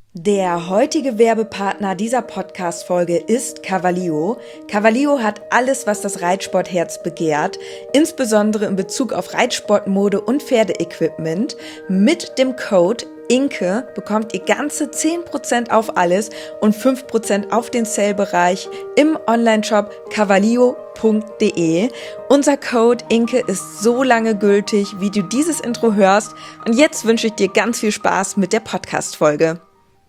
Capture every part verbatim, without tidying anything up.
Der heutige Werbepartner dieser Podcast-Folge ist Cavallio. Cavallio hat alles, was das Reitsportherz begehrt, insbesondere in Bezug auf Reitsportmode und Pferdeequipment. Mit dem Code Inke bekommt ihr ganze zehn Prozent auf alles und fünf Prozent auf den Sale-Bereich im Onlineshop cavallio punkt de. Unser Code Inke ist so lange gültig, wie du dieses Intro hörst. Und jetzt wünsche ich dir ganz viel Spaß mit der Podcast-Folge.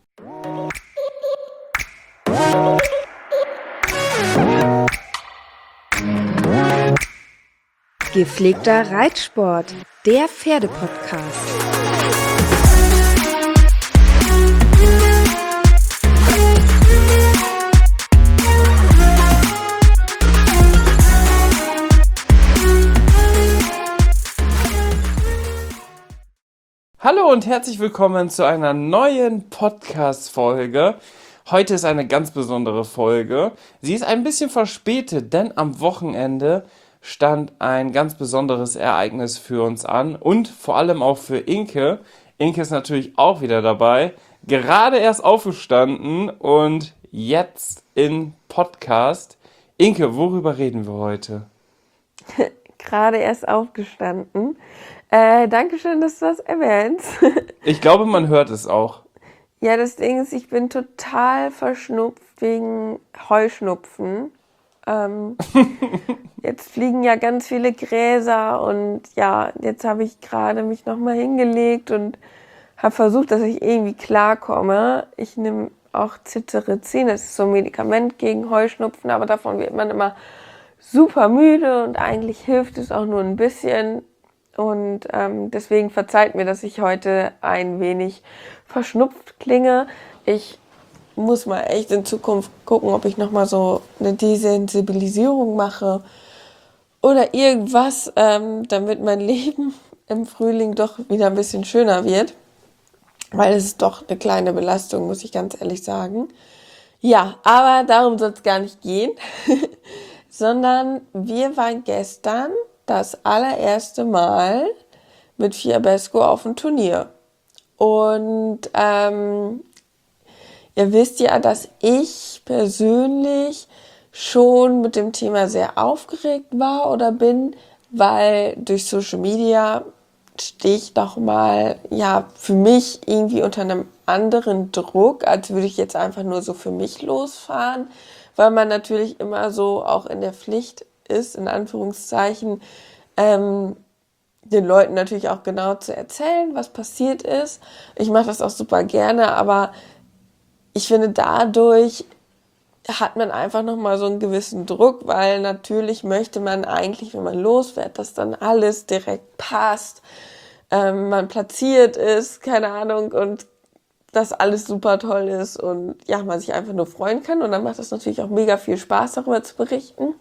Gepflegter Reitsport, der Pferdepodcast. Hallo und herzlich willkommen zu einer neuen Podcast-Folge. Heute ist eine ganz besondere Folge. Sie ist ein bisschen verspätet, denn am Wochenende stand ein ganz besonderes Ereignis für uns an und vor allem auch für Inke. Inke ist natürlich auch wieder dabei, gerade erst aufgestanden und jetzt in Podcast. Inke, worüber reden wir heute? Gerade erst aufgestanden. Äh, Dankeschön, dass du das erwähnst. Ich glaube, man hört es auch. Ja, das Ding ist, ich bin total verschnupft wegen Heuschnupfen. Ähm, jetzt fliegen ja ganz viele Gräser und ja, jetzt habe ich gerade mich nochmal hingelegt und habe versucht, dass ich irgendwie klarkomme. Ich nehme auch Cetirizin, das ist so ein Medikament gegen Heuschnupfen, aber davon wird man immer super müde und eigentlich hilft es auch nur ein bisschen. Und ähm, deswegen verzeiht mir, dass ich heute ein wenig verschnupft klinge. Ich muss mal echt in Zukunft gucken, ob ich nochmal so eine Desensibilisierung mache oder irgendwas, ähm, damit mein Leben im Frühling doch wieder ein bisschen schöner wird. Weil es ist doch eine kleine Belastung, muss ich ganz ehrlich sagen. Ja, aber darum soll es gar nicht gehen, sondern wir waren gestern das allererste Mal mit Fiabesco auf dem Turnier. Und ähm, ihr wisst ja, dass ich persönlich schon mit dem Thema sehr aufgeregt war oder bin, weil durch Social Media stehe ich doch mal, ja, für mich irgendwie unter einem anderen Druck, als würde ich jetzt einfach nur so für mich losfahren, weil man natürlich immer so auch in der Pflicht ist, in Anführungszeichen, ähm, den Leuten natürlich auch genau zu erzählen, was passiert ist. Ich mache das auch super gerne, aber ich finde, dadurch hat man einfach nochmal so einen gewissen Druck, weil natürlich möchte man eigentlich, wenn man losfährt, dass dann alles direkt passt, ähm, man platziert ist, keine Ahnung, und dass alles super toll ist und ja, man sich einfach nur freuen kann. Und dann macht es natürlich auch mega viel Spaß, darüber zu berichten.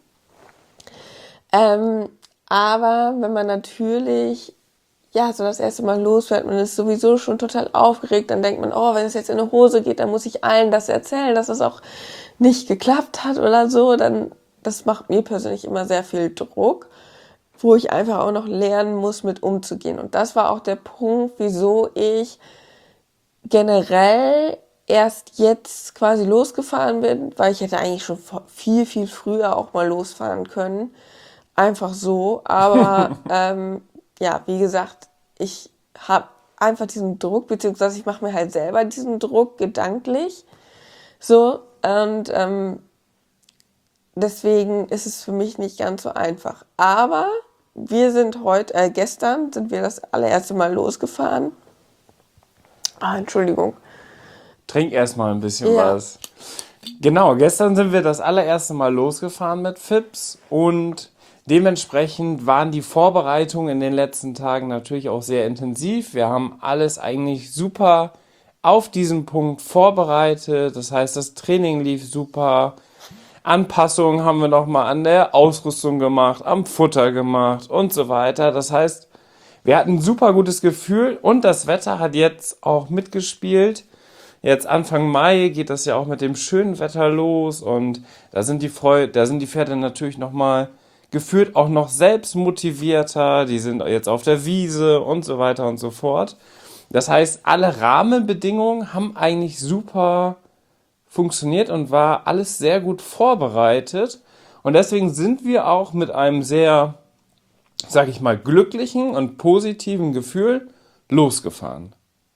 Ähm, aber wenn man natürlich ja so das erste Mal losfährt, man ist sowieso schon total aufgeregt, dann denkt man, oh, wenn es jetzt in eine Hose geht, dann muss ich allen das erzählen, dass es auch nicht geklappt hat oder so. Dann, das macht mir persönlich immer sehr viel Druck, wo ich einfach auch noch lernen muss, mit umzugehen. Und das war auch der Punkt, wieso ich generell erst jetzt quasi losgefahren bin, weil ich hätte eigentlich schon viel, viel früher auch mal losfahren können. Einfach so, aber ähm, ja, wie gesagt, ich habe einfach diesen Druck, beziehungsweise ich mache mir halt selber diesen Druck gedanklich, so, und ähm, deswegen ist es für mich nicht ganz so einfach. Aber wir sind heute, äh, gestern sind wir das allererste Mal losgefahren. Ah, Entschuldigung. Trink erstmal ein bisschen Ja. was. Genau, gestern sind wir das allererste Mal losgefahren mit Fips und dementsprechend waren die Vorbereitungen in den letzten Tagen natürlich auch sehr intensiv. Wir haben alles eigentlich super auf diesen Punkt vorbereitet. Das heißt, das Training lief super. Anpassungen haben wir nochmal an der Ausrüstung gemacht, am Futter gemacht und so weiter. Das heißt, wir hatten ein super gutes Gefühl und das Wetter hat jetzt auch mitgespielt. Jetzt Anfang Mai geht das ja auch mit dem schönen Wetter los und da sind die Freu- da sind die Pferde natürlich nochmal gefühlt auch noch selbst motivierter. Die sind jetzt auf der Wiese und so weiter und so fort. Das heißt, alle Rahmenbedingungen haben eigentlich super funktioniert und war alles sehr gut vorbereitet. Und deswegen sind wir auch mit einem sehr, sag ich mal, glücklichen und positiven Gefühl losgefahren.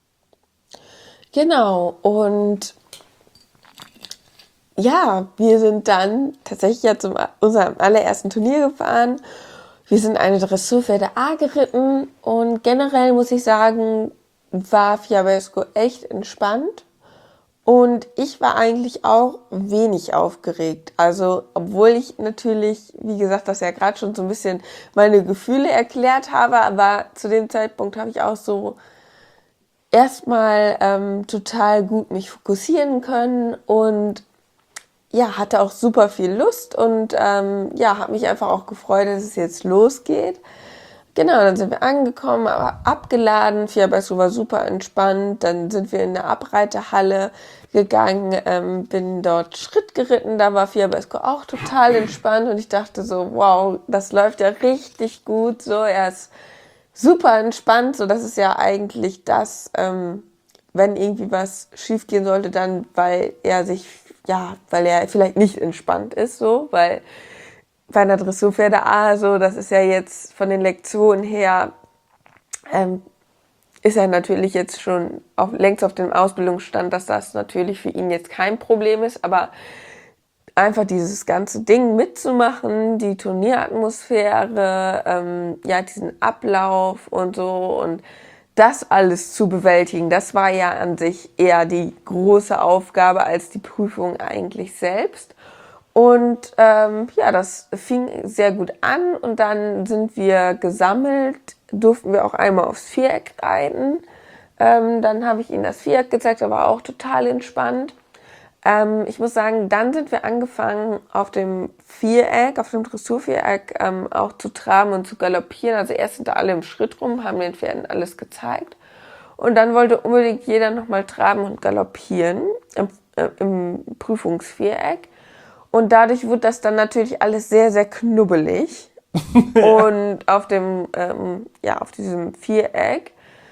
Genau, und ja, wir sind dann tatsächlich ja zu unserem allerersten Turnier gefahren. Wir sind eine Dressurpferde A geritten und generell muss ich sagen, war Fiabesco echt entspannt. Und ich war eigentlich auch wenig aufgeregt. Also, obwohl ich natürlich, wie gesagt, das ja gerade schon so ein bisschen meine Gefühle erklärt habe, aber zu dem Zeitpunkt habe ich auch so erstmal ähm, total gut mich fokussieren können und ja, hatte auch super viel Lust und ähm, ja, habe mich einfach auch gefreut, dass es jetzt losgeht. Genau, dann sind wir angekommen, aber abgeladen. Fiabesco war super entspannt. Dann sind wir in eine Abreiterhalle gegangen, ähm, bin dort Schritt geritten. Da war Fiabesco auch total entspannt und ich dachte so, wow, das läuft ja richtig gut. So, er ist super entspannt. So, das ist ja eigentlich das, ähm, wenn irgendwie was schief gehen sollte, dann weil er sich, ja, weil er vielleicht nicht entspannt ist, so, weil bei einer Dressurpferde A, so, das ist ja jetzt von den Lektionen her, ähm, ist er natürlich jetzt schon auf, längst auf dem Ausbildungsstand, dass das natürlich für ihn jetzt kein Problem ist, aber einfach dieses ganze Ding mitzumachen, die Turnieratmosphäre, ähm, ja, diesen Ablauf und so und das alles zu bewältigen, das war ja an sich eher die große Aufgabe als die Prüfung eigentlich selbst. Und ähm, ja, das fing sehr gut an und dann sind wir gesammelt, durften wir auch einmal aufs Viereck reiten. Ähm, dann habe ich ihnen das Viereck gezeigt, da war auch total entspannt. Ähm, ich muss sagen, dann sind wir angefangen auf dem Viereck, auf dem Dressurviereck ähm, auch zu traben und zu galoppieren. Also erst sind da alle im Schritt rum, haben den Pferden alles gezeigt. Und dann wollte unbedingt jeder nochmal traben und galoppieren im, äh, im Prüfungsviereck. Und dadurch wurde das dann natürlich alles sehr, sehr knubbelig. Und auf dem, ähm, ja, auf diesem Viereck.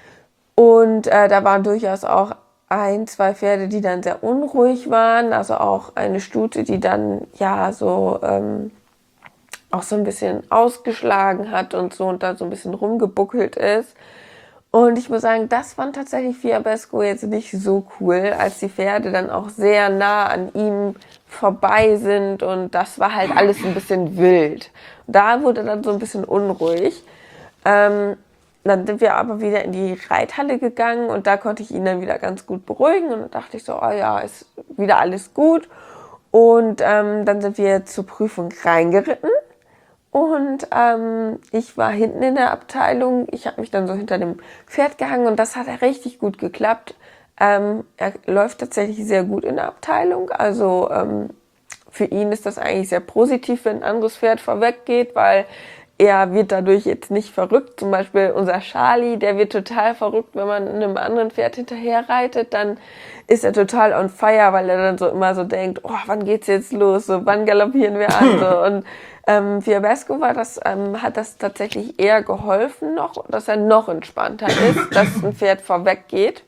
Und äh, da waren durchaus auch ein, zwei Pferde, die dann sehr unruhig waren. Also auch eine Stute, die dann, ja, so, ähm, auch so ein bisschen ausgeschlagen hat und so und da so ein bisschen rumgebuckelt ist. Und ich muss sagen, das fand tatsächlich Fiabesco jetzt nicht so cool, als die Pferde dann auch sehr nah an ihm vorbei sind und das war halt alles ein bisschen wild. Da wurde dann so ein bisschen unruhig. Ähm, dann sind wir aber wieder in die Reithalle gegangen und da konnte ich ihn dann wieder ganz gut beruhigen und dann dachte ich so, oh ja, ist wieder alles gut. Und ähm, dann sind wir zur Prüfung reingeritten. Und ähm, ich war hinten in der Abteilung. Ich habe mich dann so hinter dem Pferd gehangen und das hat richtig gut geklappt. Ähm, er läuft tatsächlich sehr gut in der Abteilung. Also ähm, für ihn ist das eigentlich sehr positiv, wenn ein anderes Pferd vorweg geht, weil er wird dadurch jetzt nicht verrückt. Zum Beispiel unser Charlie, der wird total verrückt, wenn man einem anderen Pferd hinterher reitet. Dann ist er total on fire, weil er dann so immer so denkt, oh, wann geht's jetzt los? So, wann galoppieren wir an? So, und ähm, Fiabesco war das, ähm, hat das tatsächlich eher geholfen noch, dass er noch entspannter ist, dass ein Pferd vorweg geht.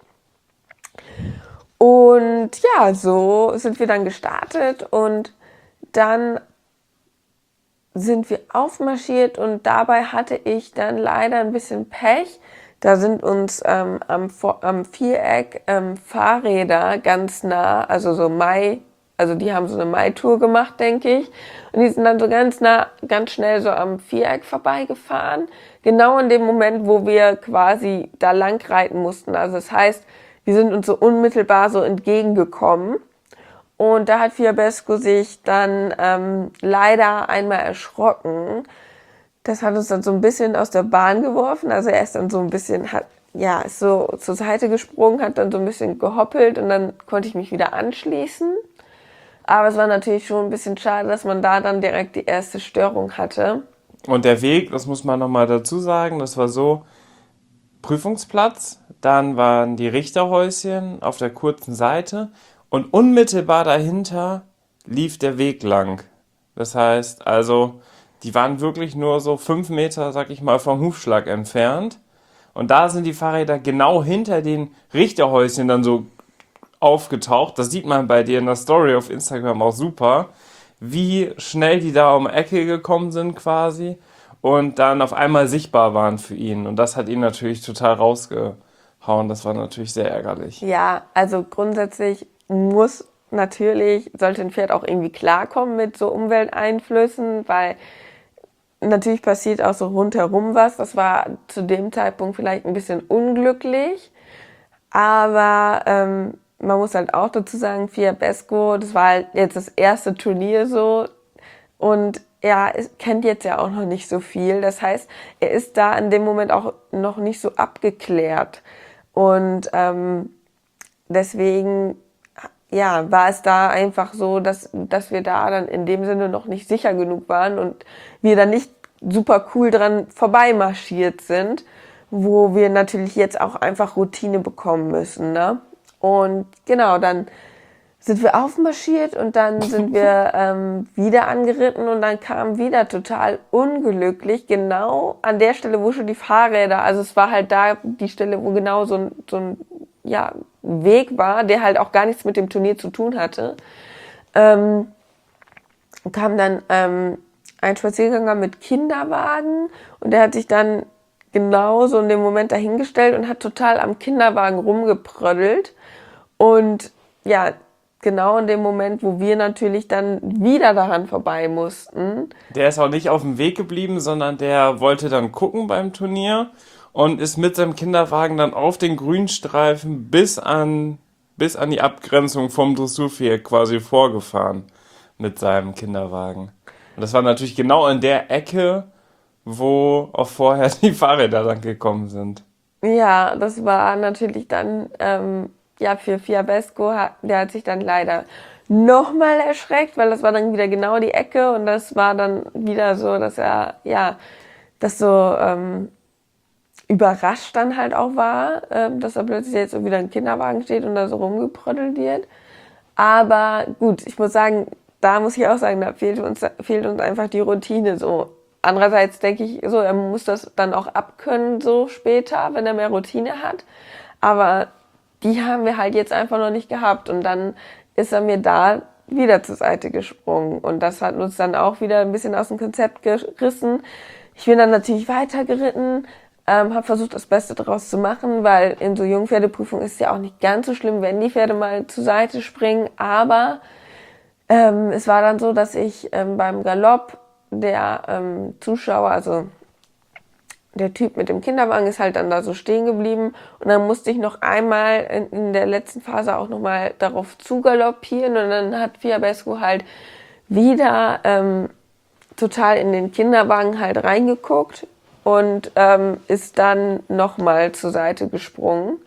Und ja, so sind wir dann gestartet und dann sind wir aufmarschiert und dabei hatte ich dann leider ein bisschen Pech. Da sind uns ähm, am, am Viereck ähm, Fahrräder ganz nah, also so Mai, also die haben so eine Mai-Tour gemacht, denke ich. Und die sind dann so ganz nah, ganz schnell so am Viereck vorbeigefahren. Genau in dem Moment, wo wir quasi da lang reiten mussten. Also das heißt, wir sind uns so unmittelbar so entgegengekommen. Und da hat Fiabesco sich dann ähm, leider einmal erschrocken. Das hat uns dann so ein bisschen aus der Bahn geworfen. Also er ist dann so ein bisschen, hat, ja, ist so zur Seite gesprungen, hat dann so ein bisschen gehoppelt und dann konnte ich mich wieder anschließen. Aber es war natürlich schon ein bisschen schade, dass man da dann direkt die erste Störung hatte. Und der Weg, das muss man nochmal dazu sagen, das war so, Prüfungsplatz, dann waren die Richterhäuschen auf der kurzen Seite und unmittelbar dahinter lief der Weg lang. Das heißt, also, die waren wirklich nur so fünf Meter, sag ich mal, vom Hufschlag entfernt. Und da sind die Fahrräder genau hinter den Richterhäuschen dann so aufgetaucht. Das sieht man bei dir in der Story auf Instagram auch super, wie schnell die da um die Ecke gekommen sind quasi und dann auf einmal sichtbar waren für ihn. Und das hat ihn natürlich total rausgehauen. Das war natürlich sehr ärgerlich. Ja, also grundsätzlich muss natürlich, sollte ein Pferd auch irgendwie klarkommen mit so Umwelteinflüssen, weil natürlich passiert auch so rundherum was. Das war zu dem Zeitpunkt vielleicht ein bisschen unglücklich, aber ähm, man muss halt auch dazu sagen, Fiabesco, das war halt jetzt das erste Turnier so und er kennt jetzt ja auch noch nicht so viel. Das heißt, er ist da in dem Moment auch noch nicht so abgeklärt und ähm, deswegen ja, war es da einfach so, dass, dass wir da dann in dem Sinne noch nicht sicher genug waren und wir dann nicht super cool dran vorbeimarschiert sind, wo wir natürlich jetzt auch einfach Routine bekommen müssen, ne? Und genau, dann sind wir aufmarschiert und dann sind wir ähm, wieder angeritten und dann kam wieder total unglücklich, genau an der Stelle, wo schon die Fahrräder, also es war halt da die Stelle, wo genau so ein, so ein ja, Weg war, der halt auch gar nichts mit dem Turnier zu tun hatte, ähm, kam dann ähm, ein Spaziergänger mit Kinderwagen und der hat sich dann genau so in dem Moment dahingestellt und hat total am Kinderwagen rumgeprödelt und ja, genau in dem Moment, wo wir natürlich dann wieder daran vorbei mussten. Der ist auch nicht auf dem Weg geblieben, sondern der wollte dann gucken beim Turnier und ist mit seinem Kinderwagen dann auf den Grünstreifen bis an, bis an die Abgrenzung vom Dressurviereck quasi vorgefahren mit seinem Kinderwagen. Und das war natürlich genau in der Ecke, wo auch vorher die Fahrräder dann gekommen sind. Ja, das war natürlich dann, ähm, ja, für Fiabesco, der hat sich dann leider nochmal erschreckt, weil das war dann wieder genau die Ecke und das war dann wieder so, dass er, ja, das so ähm, überrascht dann halt auch war, ähm, dass er plötzlich jetzt so wieder ein Kinderwagen steht und da so rumgeprödelt wird. Aber gut, ich muss sagen, da muss ich auch sagen, da fehlt uns, fehlt uns einfach die Routine so. Andererseits denke ich so, er muss das dann auch abkönnen so später, wenn er mehr Routine hat. Aber die haben wir halt jetzt einfach noch nicht gehabt und dann ist er mir da wieder zur Seite gesprungen und das hat uns dann auch wieder ein bisschen aus dem Konzept gerissen. Ich bin dann natürlich weitergeritten, ähm, habe versucht, das Beste daraus zu machen, weil in so Jungpferdeprüfungen ist es ja auch nicht ganz so schlimm, wenn die Pferde mal zur Seite springen, aber ähm, es war dann so, dass ich ähm, beim Galopp der ähm, Zuschauer, also der Typ mit dem Kinderwagen ist halt dann da so stehen geblieben und dann musste ich noch einmal in, in der letzten Phase auch nochmal darauf zugaloppieren und dann hat Fiabesco halt wieder ähm, total in den Kinderwagen halt reingeguckt und ähm, ist dann nochmal zur Seite gesprungen.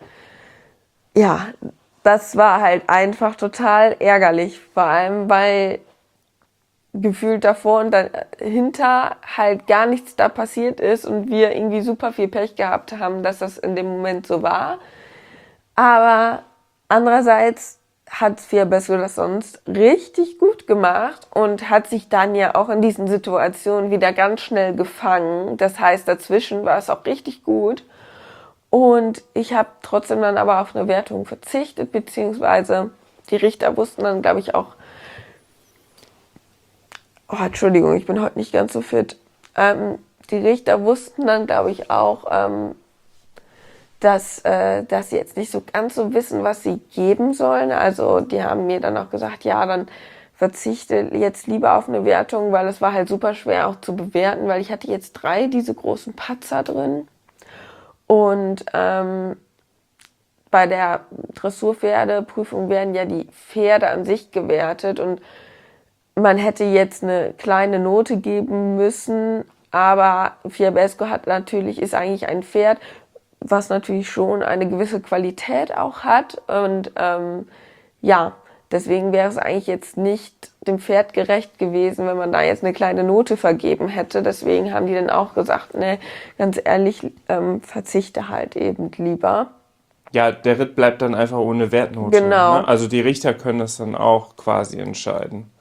Ja, das war halt einfach total ärgerlich, vor allem weil gefühlt davor und dahinter halt gar nichts da passiert ist und wir irgendwie super viel Pech gehabt haben, dass das in dem Moment so war. Aber andererseits hat Fiabesco das sonst richtig gut gemacht und hat sich dann ja auch in diesen Situationen wieder ganz schnell gefangen. Das heißt, dazwischen war es auch richtig gut. Und ich habe trotzdem dann aber auf eine Wertung verzichtet, beziehungsweise die Richter wussten dann, glaube ich, auch, oh, Entschuldigung, ich bin heute nicht ganz so fit. Ähm, die Richter wussten dann, glaube ich, auch, ähm, dass, äh, dass sie jetzt nicht so ganz so wissen, was sie geben sollen. Also die haben mir dann auch gesagt, ja, dann verzichte jetzt lieber auf eine Wertung, weil es war halt super schwer auch zu bewerten, weil ich hatte jetzt drei diese großen Patzer drin. Und ähm, bei der Dressurpferdeprüfung werden ja die Pferde an sich gewertet und man hätte jetzt eine kleine Note geben müssen, aber Fiabesco hat natürlich, ist eigentlich ein Pferd, was natürlich schon eine gewisse Qualität auch hat und ähm, ja, deswegen wäre es eigentlich jetzt nicht dem Pferd gerecht gewesen, wenn man da jetzt eine kleine Note vergeben hätte. Deswegen haben die dann auch gesagt, ne, ganz ehrlich, ähm, verzichte halt eben lieber. Ja, der Ritt bleibt dann einfach ohne Wertnote. Genau. Ne? Also die Richter können das dann auch quasi entscheiden.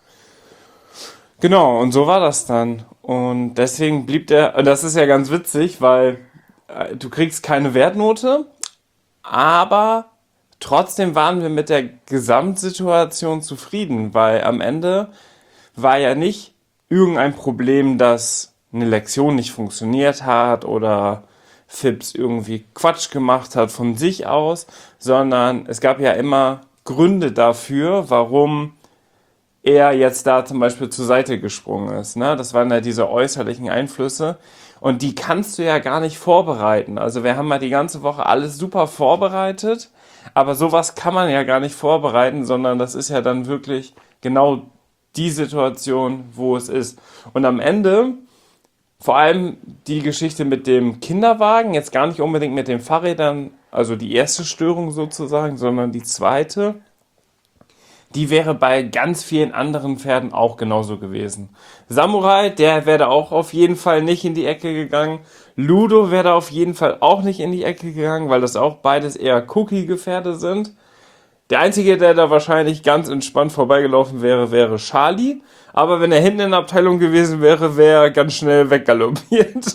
Genau, und so war das dann. Und deswegen blieb der, das ist ja ganz witzig, weil äh, du kriegst keine Wertnote, aber trotzdem waren wir mit der Gesamtsituation zufrieden, weil am Ende war ja nicht irgendein Problem, dass eine Lektion nicht funktioniert hat oder Fips irgendwie Quatsch gemacht hat von sich aus, sondern es gab ja immer Gründe dafür, warum er jetzt da zum Beispiel zur Seite gesprungen ist. Ne? Das waren ja diese äußerlichen Einflüsse und die kannst du ja gar nicht vorbereiten. Also wir haben ja die ganze Woche alles super vorbereitet, aber sowas kann man ja gar nicht vorbereiten, sondern das ist ja dann wirklich genau die Situation, wo es ist. Und am Ende, vor allem die Geschichte mit dem Kinderwagen, jetzt gar nicht unbedingt mit den Fahrrädern, also die erste Störung sozusagen, sondern die zweite, die wäre bei ganz vielen anderen Pferden auch genauso gewesen. Samurai, der wäre da auch auf jeden Fall nicht in die Ecke gegangen. Ludo wäre da auf jeden Fall auch nicht in die Ecke gegangen, weil das auch beides eher cookie Pferde sind. Der Einzige, der da wahrscheinlich ganz entspannt vorbeigelaufen wäre, wäre Charlie. Aber wenn er hinten in der Abteilung gewesen wäre, wäre er ganz schnell weggaloppiert.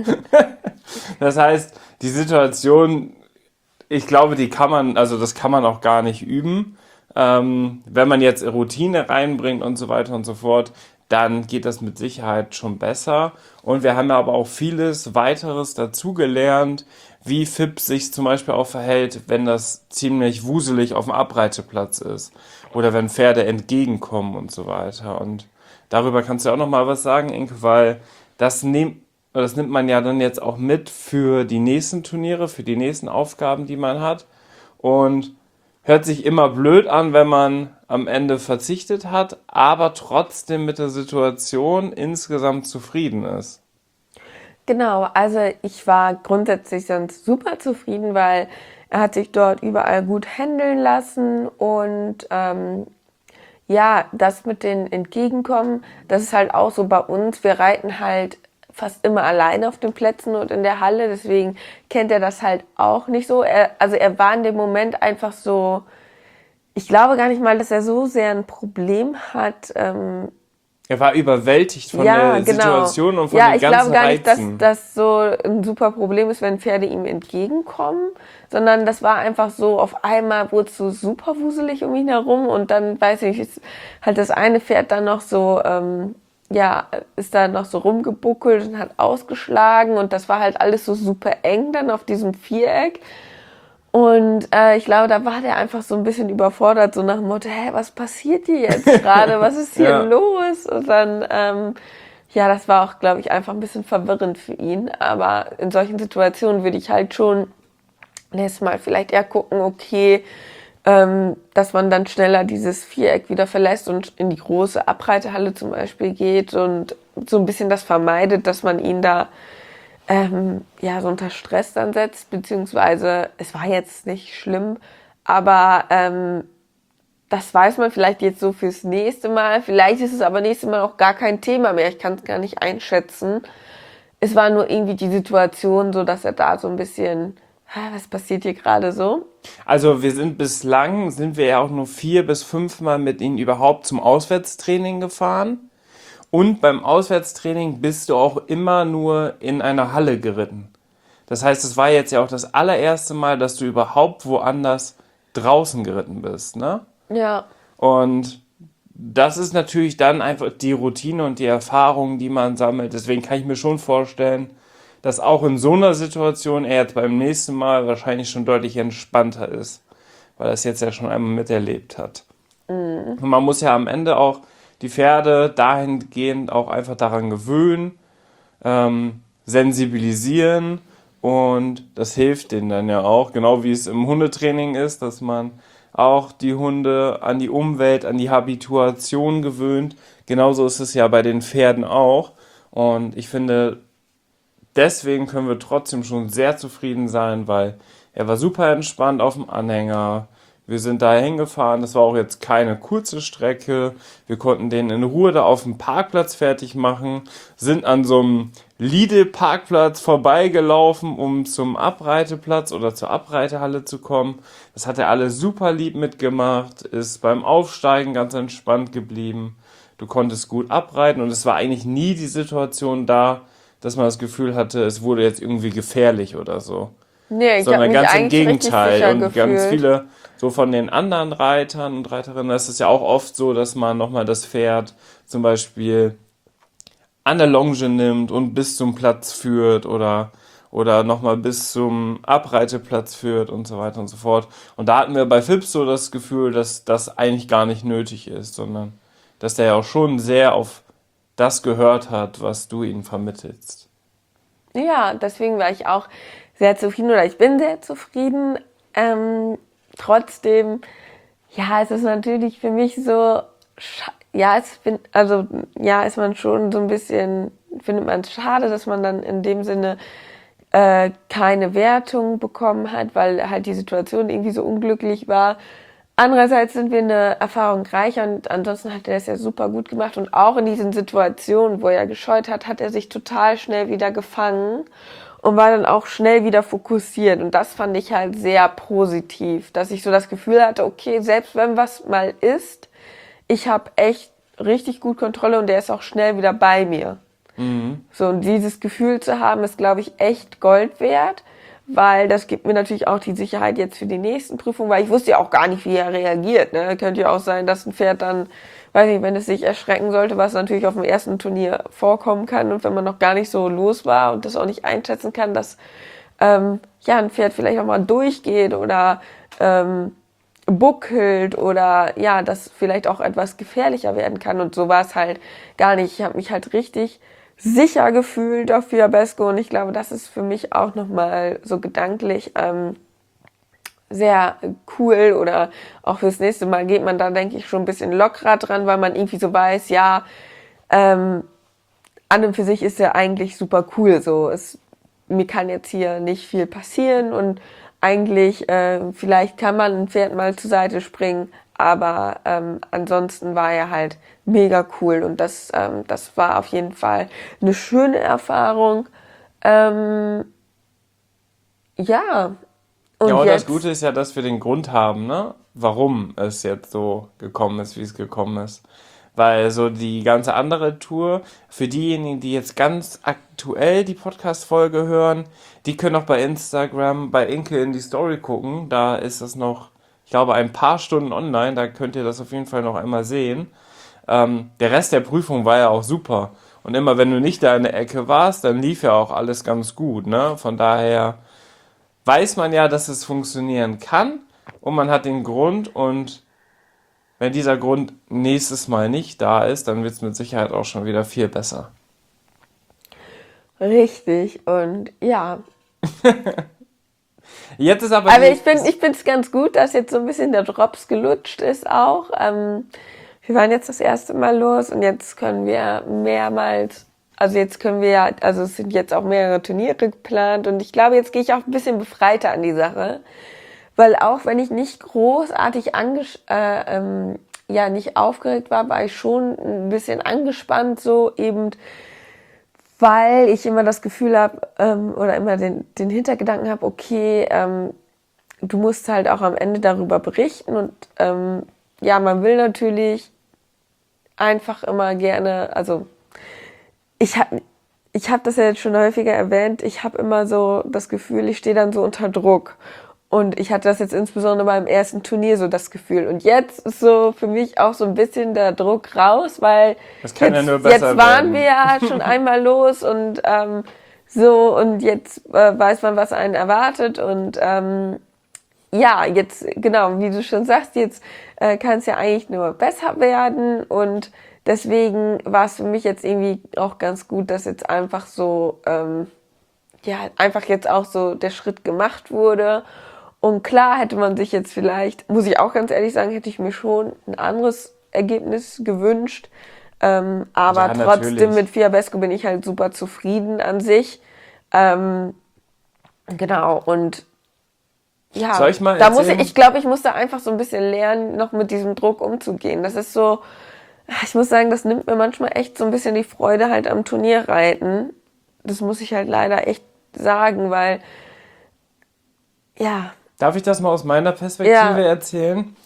Das heißt, die Situation, ich glaube, die kann man, also das kann man auch gar nicht üben. Ähm, wenn man jetzt Routine reinbringt und so weiter und so fort, dann geht das mit Sicherheit schon besser. Und wir haben aber auch vieles weiteres dazugelernt, wie Fips sich zum Beispiel auch verhält, wenn das ziemlich wuselig auf dem Abreiteplatz ist oder wenn Pferde entgegenkommen und so weiter. Und darüber kannst du auch noch mal was sagen, Inke, weil das, nehm, das nimmt man ja dann jetzt auch mit für die nächsten Turniere, für die nächsten Aufgaben, die man hat. Und hört sich immer blöd an, wenn man am Ende verzichtet hat, aber trotzdem mit der Situation insgesamt zufrieden ist. Genau, also ich war grundsätzlich sonst super zufrieden, weil er hat sich dort überall gut handeln lassen und ähm, ja, das mit den Entgegenkommen, das ist halt auch so bei uns. Wir reiten halt fast immer alleine auf den Plätzen und in der Halle, deswegen kennt er das halt auch nicht so. Er, also er war in dem Moment einfach so, ich glaube gar nicht mal, dass er so sehr ein Problem hat. Ähm, er war überwältigt von ja, der genau. Situation und von ja, den ganzen Reizen. Ja, ich glaube gar nicht, dass Reizen. das so ein super Problem ist, wenn Pferde ihm entgegenkommen, sondern das war einfach so, auf einmal wurde es so super wuselig um ihn herum und dann, weiß ich nicht, ist halt das eine Pferd dann noch so, ähm, ja, ist da noch so rumgebuckelt und hat ausgeschlagen und das war halt alles so super eng dann auf diesem Viereck. Und äh, ich glaube, da war der einfach so ein bisschen überfordert, so nach dem Motto, hä, was passiert hier jetzt gerade? Was ist hier Ja. los? Und dann, ähm, ja, das war auch, glaube ich, einfach ein bisschen verwirrend für ihn. Aber in solchen Situationen würde ich halt schon nächstes Mal vielleicht eher gucken, okay, ähm, dass man dann schneller dieses Viereck wieder verlässt und in die große Abreitehalle zum Beispiel geht und so ein bisschen das vermeidet, dass man ihn da Ähm, ja, so unter Stress dann setzt, beziehungsweise es war jetzt nicht schlimm, aber ähm, das weiß man vielleicht jetzt so fürs nächste Mal. Vielleicht ist es aber nächstes Mal auch gar kein Thema mehr. Ich kann es gar nicht einschätzen. Es war nur irgendwie die Situation so, dass er da so ein bisschen, was passiert hier gerade so? Also wir sind bislang, sind wir ja auch nur vier bis fünfmal mit ihnen überhaupt zum Auswärtstraining gefahren. Und beim Auswärtstraining bist du auch immer nur in einer Halle geritten. Das heißt, es war jetzt ja auch das allererste Mal, dass du überhaupt woanders draußen geritten bist, ne? Ja. Und das ist natürlich dann einfach die Routine und die Erfahrung, die man sammelt. Deswegen kann ich mir schon vorstellen, dass auch in so einer Situation er jetzt beim nächsten Mal wahrscheinlich schon deutlich entspannter ist, weil er es jetzt ja schon einmal miterlebt hat. Mhm. Und man muss ja am Ende auch die Pferde dahingehend auch einfach daran gewöhnen, ähm, sensibilisieren und das hilft denen dann ja auch, genau wie es im Hundetraining ist, dass man auch die Hunde an die Umwelt, an die Habituation gewöhnt. Genauso ist es ja bei den Pferden auch und ich finde, deswegen können wir trotzdem schon sehr zufrieden sein, weil er war super entspannt auf dem Anhänger. Wir sind da hingefahren, das war auch jetzt keine kurze Strecke. Wir konnten den in Ruhe da auf dem Parkplatz fertig machen, sind an so einem Lidl-Parkplatz vorbeigelaufen, um zum Abreiteplatz oder zur Abreitehalle zu kommen. Das hat er alles super lieb mitgemacht, ist beim Aufsteigen ganz entspannt geblieben. Du konntest gut abreiten und es war eigentlich nie die Situation da, dass man das Gefühl hatte, es wurde jetzt irgendwie gefährlich oder so. Nee, ich Sondern habe mich ganz im eigentlich richtig Gegenteil. sicher Und ganz gefühlt. viele, so von den anderen Reitern und Reiterinnen, das ist ja auch oft so, dass man nochmal das Pferd zum Beispiel an der Longe nimmt und bis zum Platz führt oder, oder nochmal bis zum Abreiteplatz führt und so weiter und so fort. Und da hatten wir bei Phipps so das Gefühl, dass das eigentlich gar nicht nötig ist, sondern dass der ja auch schon sehr auf das gehört hat, was du ihm vermittelst. Ja, deswegen war ich auch sehr zufrieden oder ich bin sehr zufrieden. Ähm, trotzdem, ja, es ist natürlich für mich so, scha- ja, es bin, also ja, ist man schon so ein bisschen, findet man es schade, dass man dann in dem Sinne äh, keine Wertung bekommen hat, weil halt die Situation irgendwie so unglücklich war. Andererseits sind wir eine Erfahrung reicher und ansonsten hat er das ja super gut gemacht und auch in diesen Situationen, wo er gescheut hat, hat er sich total schnell wieder gefangen und war dann auch schnell wieder fokussiert und das fand ich halt sehr positiv, dass ich so das Gefühl hatte, okay, selbst wenn was mal ist, ich habe echt richtig gut Kontrolle und der ist auch schnell wieder bei mir. So, und dieses Gefühl zu haben, ist, glaube ich, echt Gold wert, weil das gibt mir natürlich auch die Sicherheit jetzt für die nächsten Prüfungen, weil ich wusste ja auch gar nicht, wie er reagiert. Ne? Könnte ja auch sein, dass ein Pferd dann, weiß nicht, wenn es sich erschrecken sollte, was natürlich auf dem ersten Turnier vorkommen kann und wenn man noch gar nicht so los war und das auch nicht einschätzen kann, dass ähm, ja ein Pferd vielleicht auch mal durchgeht oder ähm, buckelt oder ja, das vielleicht auch etwas gefährlicher werden kann und so war es halt gar nicht. Ich habe mich halt richtig sicher gefühlt auf Fiabesco und ich glaube, das ist für mich auch nochmal so gedanklich ähm, sehr cool oder auch fürs nächste Mal geht man da, denke ich, schon ein bisschen lockerer dran, weil man irgendwie so weiß, ja, ähm, an und für sich ist ja eigentlich super cool so. Es, mir kann jetzt hier nicht viel passieren und eigentlich, äh, vielleicht kann man ein Pferd mal zur Seite springen, aber ähm, ansonsten war er halt mega cool und das, ähm, das war auf jeden Fall eine schöne Erfahrung. Ähm, ja, und Ja, und das jetzt, Gute ist ja, dass wir den Grund haben, ne? Warum es jetzt so gekommen ist, wie es gekommen ist. Weil so die ganze andere Tour, für diejenigen, die jetzt ganz aktuell die Podcast-Folge hören, die können auch bei Instagram, bei Inke in die Story gucken. Da ist das noch, ich glaube, ein paar Stunden online. Da könnt ihr das auf jeden Fall noch einmal sehen. Ähm, der Rest der Prüfung war ja auch super. Und immer wenn du nicht da in der Ecke warst, dann lief ja auch alles ganz gut, ne? Von daher weiß man ja, dass es funktionieren kann und man hat den Grund und wenn dieser Grund nächstes Mal nicht da ist, dann wird es mit Sicherheit auch schon wieder viel besser. richtig, und ja. Jetzt ist aber Aber die, ich finde ich finde es ganz gut, dass jetzt so ein bisschen der Drops gelutscht ist auch. Ähm, wir waren jetzt das erste Mal los und jetzt können wir mehrmals, also jetzt können wir ja, also es sind jetzt auch mehrere Turniere geplant und ich glaube, jetzt gehe ich auch ein bisschen befreiter an die Sache. Weil auch wenn ich nicht großartig anges äh, ähm, ja, nicht aufgeregt war, war ich schon ein bisschen angespannt, so eben, weil ich immer das Gefühl habe, ähm, oder immer den, den Hintergedanken habe, okay, ähm, du musst halt auch am Ende darüber berichten und ähm, ja, man will natürlich einfach immer gerne, also ich habe ich hab das ja jetzt schon häufiger erwähnt, ich habe immer so das Gefühl, ich stehe dann so unter Druck. Und ich hatte das jetzt insbesondere beim ersten Turnier so das Gefühl. Und jetzt ist so für mich auch so ein bisschen der Druck raus, weil das kann jetzt, ja nur besser jetzt waren werden. wir ja schon einmal los und ähm, so und jetzt äh, weiß man, was einen erwartet und ähm, ja, jetzt, genau, wie du schon sagst, jetzt äh, kann es ja eigentlich nur besser werden und deswegen war es für mich jetzt irgendwie auch ganz gut, dass jetzt einfach so, ähm, ja, einfach jetzt auch so der Schritt gemacht wurde. Und klar hätte man sich jetzt vielleicht, muss ich auch ganz ehrlich sagen, hätte ich mir schon ein anderes Ergebnis gewünscht. Ähm, aber Ja, trotzdem natürlich. mit Fiabesco bin ich halt super zufrieden an sich. Ähm, genau, und ja, Soll ich mal da muss ich, erzählen? ich glaube, ich muss da einfach so ein bisschen lernen, noch mit diesem Druck umzugehen. Das ist so, ich muss sagen, das nimmt mir manchmal echt so ein bisschen die Freude halt am Turnierreiten. Das muss ich halt leider echt sagen, weil, ja, Darf ich das mal aus meiner Perspektive Ja. erzählen?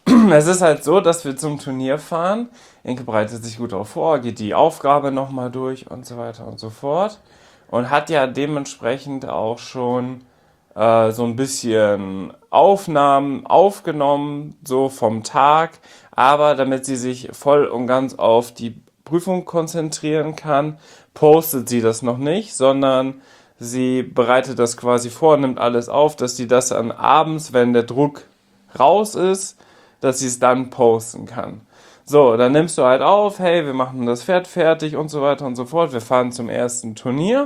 Es ist halt so, dass wir zum Turnier fahren. Inke bereitet sich gut darauf vor, geht die Aufgabe nochmal durch und so weiter und so fort. Und hat ja dementsprechend auch schon äh, so ein bisschen Aufnahmen aufgenommen, so vom Tag. Aber damit sie sich voll und ganz auf die Prüfung konzentrieren kann, postet sie das noch nicht, sondern sie bereitet das quasi vor, nimmt alles auf, dass sie das dann abends, wenn der Druck raus ist, dass sie es dann posten kann. So, dann nimmst du halt auf, hey, wir machen das Pferd fertig und so weiter und so fort. Wir fahren zum ersten Turnier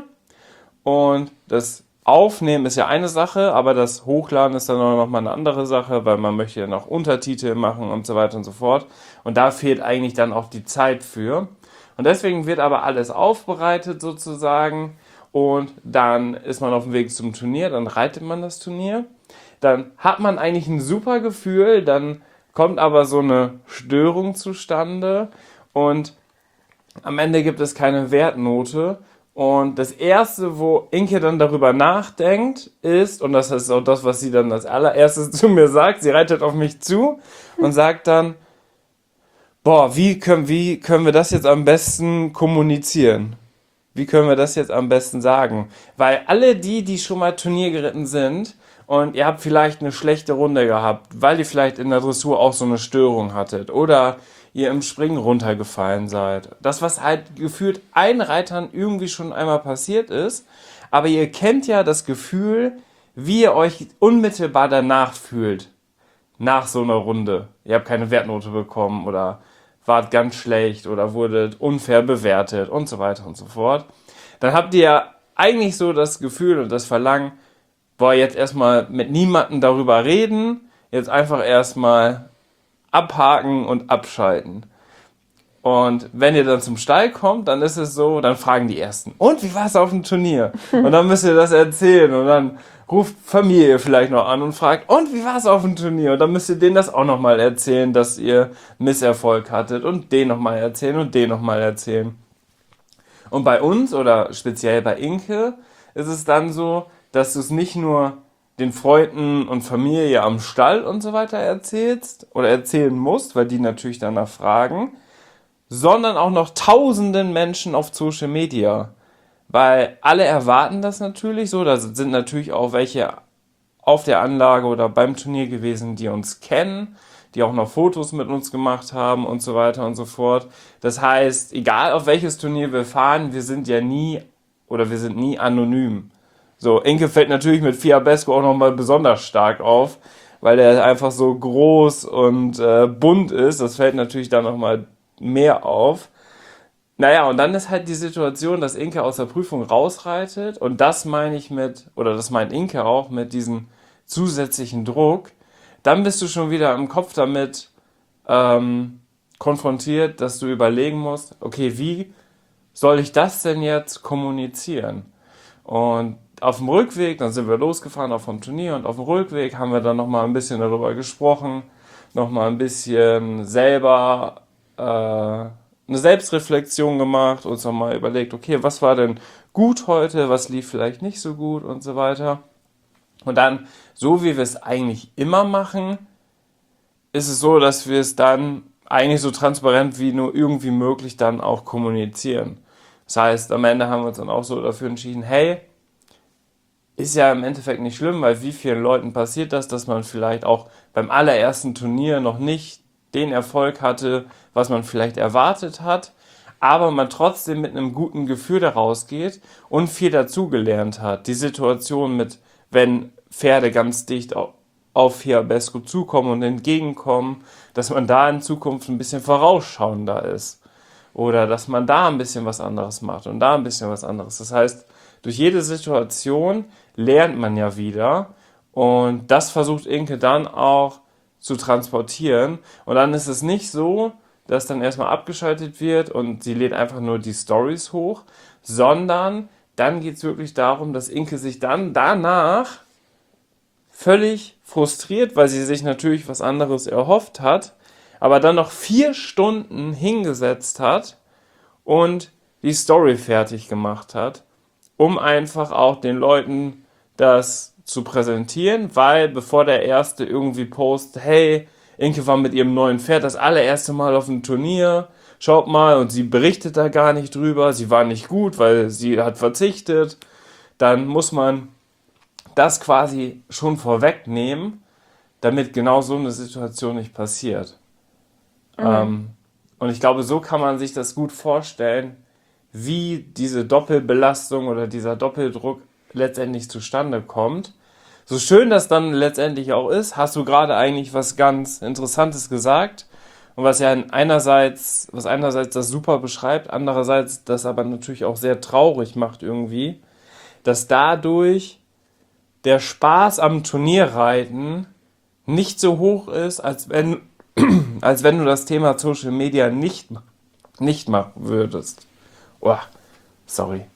und das Aufnehmen ist ja eine Sache, aber das Hochladen ist dann auch nochmal eine andere Sache, weil man möchte ja noch Untertitel machen und so weiter und so fort. Und da fehlt eigentlich dann auch die Zeit für. Und deswegen wird aber alles aufbereitet sozusagen und dann ist man auf dem Weg zum Turnier, dann reitet man das Turnier. Dann hat man eigentlich ein super Gefühl, dann kommt aber so eine Störung zustande und am Ende gibt es keine Wertnote. Und das Erste, wo Inke dann darüber nachdenkt, ist, und das ist auch das, was sie dann als allererstes zu mir sagt, sie reitet auf mich zu und sagt dann, boah, wie können, wie können wir das jetzt am besten kommunizieren? Wie können wir das jetzt am besten sagen? Weil alle die, die schon mal Turnier geritten sind und ihr habt vielleicht eine schlechte Runde gehabt, weil ihr vielleicht in der Dressur auch so eine Störung hattet oder ihr im Springen runtergefallen seid. Das, was halt gefühlt allen Reitern irgendwie schon einmal passiert ist, aber ihr kennt ja das Gefühl, wie ihr euch unmittelbar danach fühlt, nach so einer Runde. Ihr habt keine Wertnote bekommen oder wart ganz schlecht oder wurdet unfair bewertet und so weiter und so fort. Dann habt ihr ja eigentlich so das Gefühl und das Verlangen, boah, jetzt erstmal mit niemandem darüber reden, jetzt einfach erstmal abhaken und abschalten. Und wenn ihr dann zum Stall kommt, dann ist es so, dann fragen die Ersten, und wie war es auf dem Turnier? Und dann müsst ihr das erzählen und dann ruft Familie vielleicht noch an und fragt, und wie war es auf dem Turnier? Und dann müsst ihr denen das auch nochmal erzählen, dass ihr Misserfolg hattet und den nochmal erzählen und den nochmal erzählen. Und bei uns oder speziell bei Inke ist es dann so, dass du es nicht nur den Freunden und Familie am Stall und so weiter erzählst oder erzählen musst, weil die natürlich danach fragen, sondern auch noch tausenden Menschen auf Social Media. Weil alle erwarten das natürlich so, da sind natürlich auch welche auf der Anlage oder beim Turnier gewesen, die uns kennen, die auch noch Fotos mit uns gemacht haben und so weiter und so fort. Das heißt, egal auf welches Turnier wir fahren, wir sind ja nie oder wir sind nie anonym. So, Inke fällt natürlich mit Fiabesco auch nochmal besonders stark auf, weil der einfach so groß und äh, bunt ist. Das fällt natürlich dann nochmal mehr auf. Naja, und dann ist halt die Situation, dass Inke aus der Prüfung rausreitet und das meine ich mit, oder das meint Inke auch mit diesem zusätzlichen Druck. Dann bist du schon wieder im Kopf damit ähm, konfrontiert, dass du überlegen musst, okay, wie soll ich das denn jetzt kommunizieren? Und auf dem Rückweg, dann sind wir losgefahren auf dem Turnier und auf dem Rückweg haben wir dann nochmal ein bisschen darüber gesprochen, nochmal ein bisschen selber äh, eine Selbstreflexion gemacht, uns nochmal überlegt, okay, was war denn gut heute, was lief vielleicht nicht so gut und so weiter. Und dann, so wie wir es eigentlich immer machen, ist es so, dass wir es dann eigentlich so transparent wie nur irgendwie möglich dann auch kommunizieren. Das heißt, am Ende haben wir uns dann auch so dafür entschieden, hey, ist ja im Endeffekt nicht schlimm, weil wie vielen Leuten passiert das, dass man vielleicht auch beim allerersten Turnier noch nicht den Erfolg hatte, was man vielleicht erwartet hat, aber man trotzdem mit einem guten Gefühl daraus geht und viel dazugelernt hat. Die Situation mit, wenn Pferde ganz dicht auf Fiabesco zukommen und entgegenkommen, dass man da in Zukunft ein bisschen vorausschauender ist. Oder dass man da ein bisschen was anderes macht und da ein bisschen was anderes. Das heißt, durch jede Situation lernt man ja wieder und das versucht Inke dann auch zu transportieren. Und dann ist es nicht so, dass dann erstmal abgeschaltet wird und sie lädt einfach nur die Stories hoch, sondern dann geht es wirklich darum, dass Inke sich dann danach völlig frustriert, weil sie sich natürlich was anderes erhofft hat, aber dann noch vier Stunden hingesetzt hat und die Story fertig gemacht hat, um einfach auch den Leuten das zu präsentieren, weil bevor der Erste irgendwie postet, hey, Inke war mit ihrem neuen Pferd das allererste Mal auf dem Turnier. Schaut mal, und sie berichtet da gar nicht drüber. Sie war nicht gut, weil sie hat verzichtet. Dann muss man das quasi schon vorwegnehmen, damit genau so eine Situation nicht passiert. Mhm. Ähm, und ich glaube, so kann man sich das gut vorstellen, wie diese Doppelbelastung oder dieser Doppeldruck letztendlich zustande kommt. So schön das dann letztendlich auch ist, hast du gerade eigentlich was ganz Interessantes gesagt und was ja einerseits, was einerseits das super beschreibt, andererseits das aber natürlich auch sehr traurig macht irgendwie, dass dadurch der Spaß am Turnierreiten nicht so hoch ist, als wenn, als wenn du das Thema Social Media nicht, nicht machen würdest. Oh, sorry.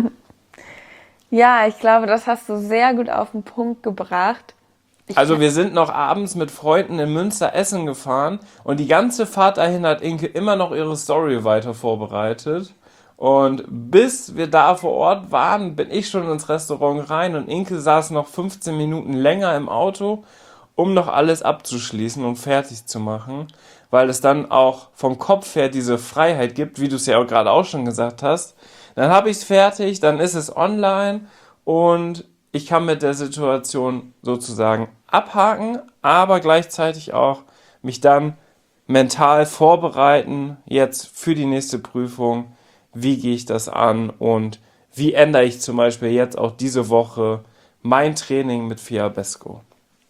Ja, ich glaube, das hast du sehr gut auf den Punkt gebracht. Ich also wir sind noch abends mit Freunden in Münster essen gefahren und die ganze Fahrt dahin hat Inke immer noch ihre Story weiter vorbereitet. Und bis wir da vor Ort waren, bin ich schon ins Restaurant rein und Inke saß noch fünfzehn Minuten länger im Auto, um noch alles abzuschließen und fertig zu machen, weil es dann auch vom Kopf her diese Freiheit gibt, wie du es ja auch gerade auch schon gesagt hast. Dann habe ich es fertig, dann ist es online und ich kann mit der Situation sozusagen abhaken, aber gleichzeitig auch mich dann mental vorbereiten, jetzt für die nächste Prüfung. Wie gehe ich das an und wie ändere ich zum Beispiel jetzt auch diese Woche mein Training mit Fiabesco?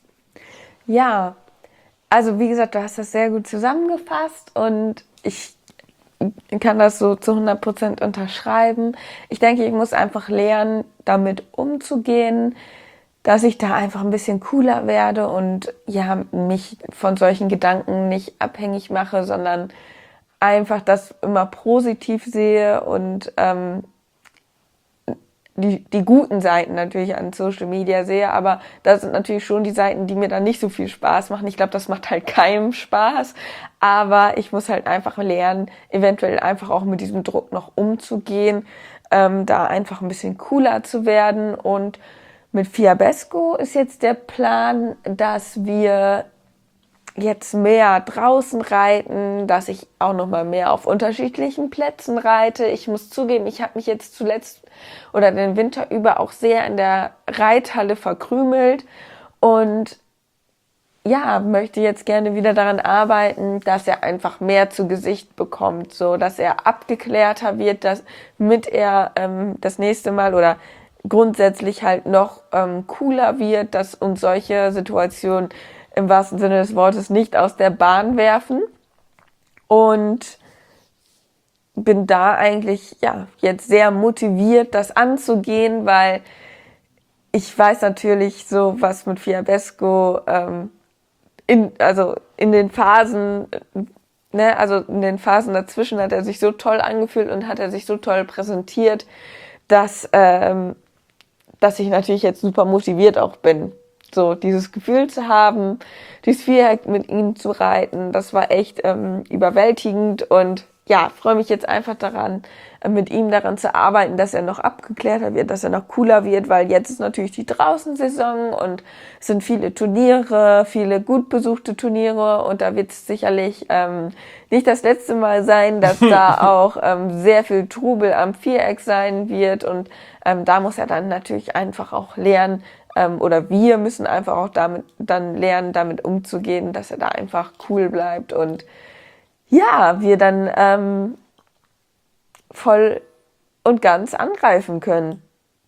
Ja, also wie gesagt, du hast das sehr gut zusammengefasst und ich kann das so zu hundert Prozent unterschreiben. Ich denke, ich muss einfach lernen, damit umzugehen, dass ich da einfach ein bisschen cooler werde und ja, mich von solchen Gedanken nicht abhängig mache, sondern einfach das immer positiv sehe und ähm, die, die guten Seiten natürlich an Social Media sehe, aber das sind natürlich schon die Seiten, die mir dann nicht so viel Spaß machen. Ich glaube, das macht halt keinem Spaß, aber ich muss halt einfach lernen, eventuell einfach auch mit diesem Druck noch umzugehen, ähm, da einfach ein bisschen cooler zu werden. Und mit Fiabesco ist jetzt der Plan, dass wir jetzt mehr draußen reiten, dass ich auch noch mal mehr auf unterschiedlichen Plätzen reite. Ich muss zugeben, ich habe mich jetzt zuletzt oder den Winter über auch sehr in der Reithalle verkrümelt und ja, möchte jetzt gerne wieder daran arbeiten, dass er einfach mehr zu Gesicht bekommt, so dass er abgeklärter wird, damit er ähm, das nächste Mal oder grundsätzlich halt noch ähm, cooler wird, dass uns solche Situationen im wahrsten Sinne des Wortes nicht aus der Bahn werfen und bin da eigentlich ja jetzt sehr motiviert, das anzugehen, weil ich weiß natürlich so, was mit Fiabesco ähm, in, also in den Phasen, ne, also in den Phasen dazwischen hat er sich so toll angefühlt und hat er sich so toll präsentiert, dass, ähm, dass ich natürlich jetzt super motiviert auch bin. So dieses Gefühl zu haben, dieses Viereck mit ihm zu reiten, das war echt ähm, überwältigend und ja, freue mich jetzt einfach daran, äh, mit ihm daran zu arbeiten, dass er noch abgeklärter wird, dass er noch cooler wird, weil jetzt ist natürlich die Draußensaison und es sind viele Turniere, viele gut besuchte Turniere und da wird es sicherlich ähm, nicht das letzte Mal sein, dass da auch ähm, sehr viel Trubel am Viereck sein wird und ähm, da muss er dann natürlich einfach auch lernen, Ähm, oder wir müssen einfach auch damit dann lernen, damit umzugehen, dass er da einfach cool bleibt und ja, wir dann ähm, voll und ganz angreifen können.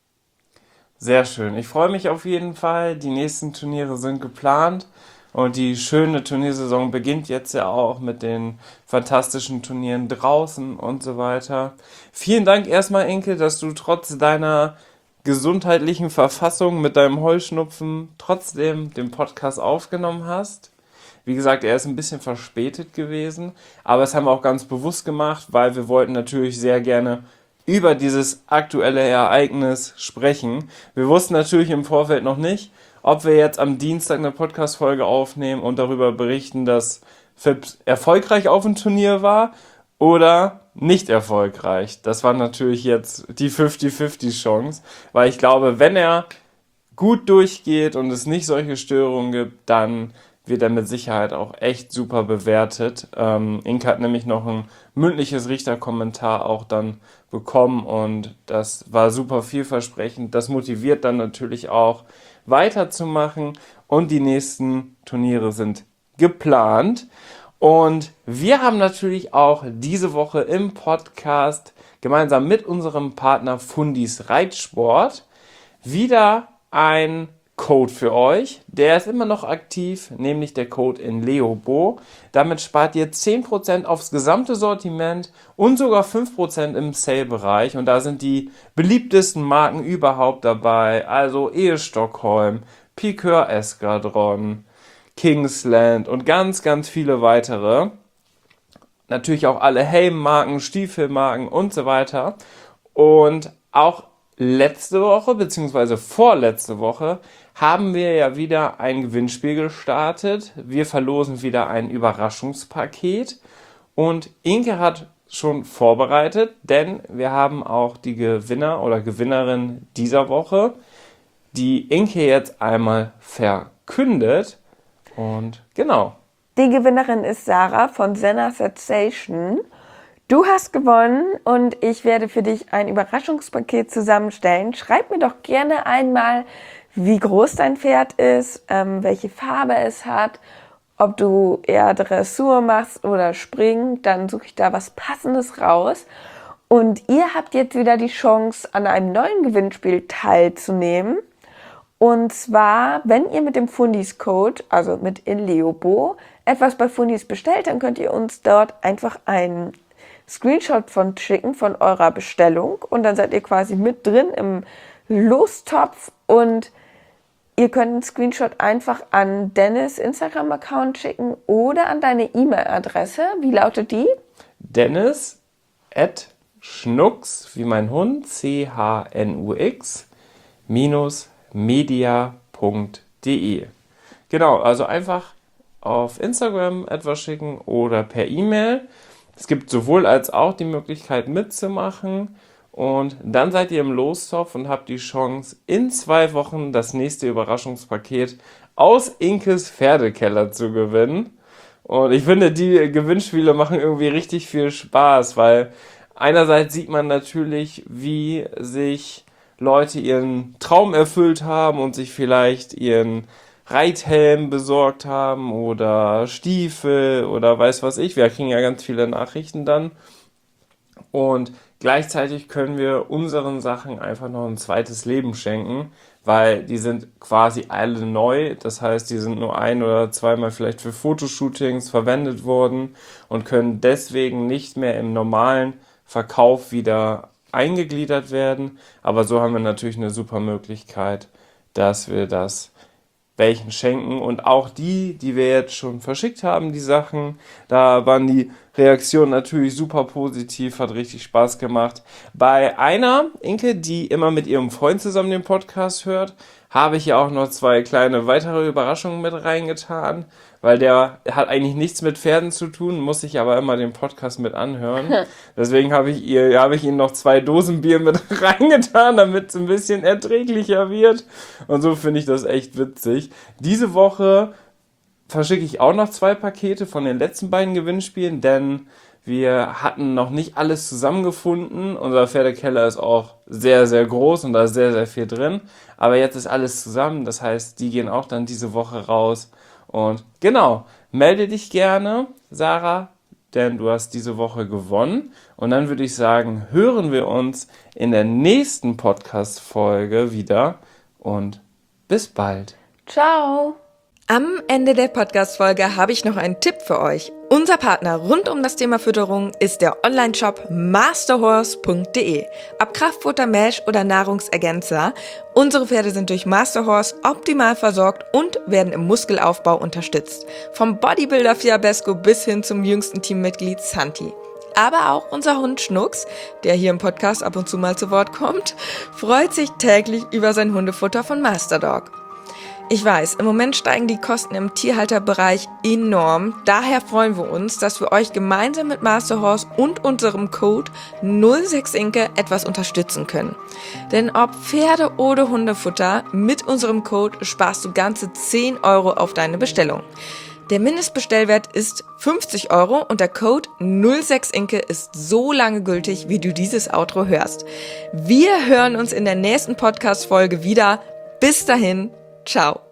Sehr schön. Ich freue mich auf jeden Fall. Die nächsten Turniere sind geplant und die schöne Turniersaison beginnt jetzt ja auch mit den fantastischen Turnieren draußen und so weiter. Vielen Dank erstmal, Inke, dass du trotz deiner gesundheitlichen Verfassung mit deinem Heuschnupfen trotzdem den Podcast aufgenommen hast. Wie gesagt, er ist ein bisschen verspätet gewesen, aber das haben wir auch ganz bewusst gemacht, weil wir wollten natürlich sehr gerne über dieses aktuelle Ereignis sprechen. Wir wussten natürlich im Vorfeld noch nicht, ob wir jetzt am Dienstag eine Podcast-Folge aufnehmen und darüber berichten, dass Fips erfolgreich auf dem Turnier war oder nicht erfolgreich. Das war natürlich jetzt die fünfzig fünfzig Chance, weil ich glaube, wenn er gut durchgeht und es nicht solche Störungen gibt, dann wird er mit Sicherheit auch echt super bewertet. Ähm, Inke hat nämlich noch ein mündliches Richterkommentar auch dann bekommen und das war super vielversprechend. Das motiviert dann natürlich auch weiterzumachen und die nächsten Turniere sind geplant. Und wir haben natürlich auch diese Woche im Podcast gemeinsam mit unserem Partner Fundis Reitsport wieder ein Code für euch. Der ist immer noch aktiv, nämlich der Code in Leobo. Damit spart ihr zehn Prozent aufs gesamte Sortiment und sogar fünf Prozent im Sale-Bereich. Und da sind die beliebtesten Marken überhaupt dabei. Also Ehe Stockholm, Piqueur Eskadron, Kingsland und ganz, ganz viele weitere. Natürlich auch alle Helmmarken, Stiefelmarken und so weiter. Und auch letzte Woche, beziehungsweise vorletzte Woche, haben wir ja wieder ein Gewinnspiel gestartet. Wir verlosen wieder ein Überraschungspaket. Und Inke hat schon vorbereitet, denn wir haben auch die Gewinner oder Gewinnerin dieser Woche, die Inke jetzt einmal verkündet. Und genau. Die Gewinnerin ist Sarah von Senna Sensation. Du hast gewonnen und ich werde für dich ein Überraschungspaket zusammenstellen. Schreib mir doch gerne einmal, wie groß dein Pferd ist, ähm, welche Farbe es hat, ob du eher Dressur machst oder Springen. Dann suche ich da was Passendes raus. Und ihr habt jetzt wieder die Chance, an einem neuen Gewinnspiel teilzunehmen. Und zwar, wenn ihr mit dem Fundis-Code, also mit Inleobo, etwas bei Fundis bestellt, dann könnt ihr uns dort einfach einen Screenshot von schicken von eurer Bestellung und dann seid ihr quasi mit drin im Lostopf und ihr könnt einen Screenshot einfach an Dennis Instagram-Account schicken oder an deine E-Mail-Adresse. Wie lautet die? Dennis at Schnux, wie mein Hund, C H N U X, minus media punkt de. Genau, also einfach auf Instagram etwas schicken oder per E-Mail. Es gibt sowohl als auch die Möglichkeit mitzumachen und dann seid ihr im Lostopf und habt die Chance, in zwei Wochen das nächste Überraschungspaket aus Inkes Pferdekeller zu gewinnen. Und ich finde, die Gewinnspiele machen irgendwie richtig viel Spaß, weil einerseits sieht man natürlich, wie sich Leute ihren Traum erfüllt haben und sich vielleicht ihren Reithelm besorgt haben oder Stiefel oder weiß was ich. Wir kriegen ja ganz viele Nachrichten dann. Und gleichzeitig können wir unseren Sachen einfach noch ein zweites Leben schenken, weil die sind quasi alle neu. Das heißt, die sind nur ein- oder zweimal vielleicht für Fotoshootings verwendet worden und können deswegen nicht mehr im normalen Verkauf wieder eingegliedert werden. Aber so haben wir natürlich eine super Möglichkeit, dass wir das welchen schenken und auch die, die wir jetzt schon verschickt haben, die Sachen, da waren die Reaktionen natürlich super positiv, hat richtig Spaß gemacht. Bei einer, Inke, die immer mit ihrem Freund zusammen den Podcast hört, habe ich ja auch noch zwei kleine weitere Überraschungen mit reingetan, weil der hat eigentlich nichts mit Pferden zu tun, muss sich aber immer den Podcast mit anhören. Deswegen habe ich ihr, habe ich ihm noch zwei Dosen Bier mit reingetan, damit es ein bisschen erträglicher wird. Und so finde ich das echt witzig. Diese Woche verschicke ich auch noch zwei Pakete von den letzten beiden Gewinnspielen, denn wir hatten noch nicht alles zusammengefunden. Unser Pferdekeller ist auch sehr, sehr groß und da ist sehr, sehr viel drin. Aber jetzt ist alles zusammen, das heißt, die gehen auch dann diese Woche raus. Und genau, melde dich gerne, Sarah, denn du hast diese Woche gewonnen. Und dann würde ich sagen, hören wir uns in der nächsten Podcast-Folge wieder und bis bald. Ciao! Am Ende der Podcast-Folge habe ich noch einen Tipp für euch. Unser Partner rund um das Thema Fütterung ist der Online-Shop masterhorse punkt de. Ob Kraftfutter, Mesh oder Nahrungsergänzer, unsere Pferde sind durch Masterhorse optimal versorgt und werden im Muskelaufbau unterstützt. Vom Bodybuilder Fiabesco bis hin zum jüngsten Teammitglied Santi. Aber auch unser Hund Schnux, der hier im Podcast ab und zu mal zu Wort kommt, freut sich täglich über sein Hundefutter von Masterdog. Ich weiß, im Moment steigen die Kosten im Tierhalterbereich enorm. Daher freuen wir uns, dass wir euch gemeinsam mit Masterhorse und unserem Code null sechs Inke etwas unterstützen können. Denn ob Pferde- oder Hundefutter, mit unserem Code sparst du ganze zehn Euro auf deine Bestellung. Der Mindestbestellwert ist fünfzig Euro und der Code null sechs Inke ist so lange gültig, wie du dieses Outro hörst. Wir hören uns in der nächsten Podcast-Folge wieder. Bis dahin, ciao.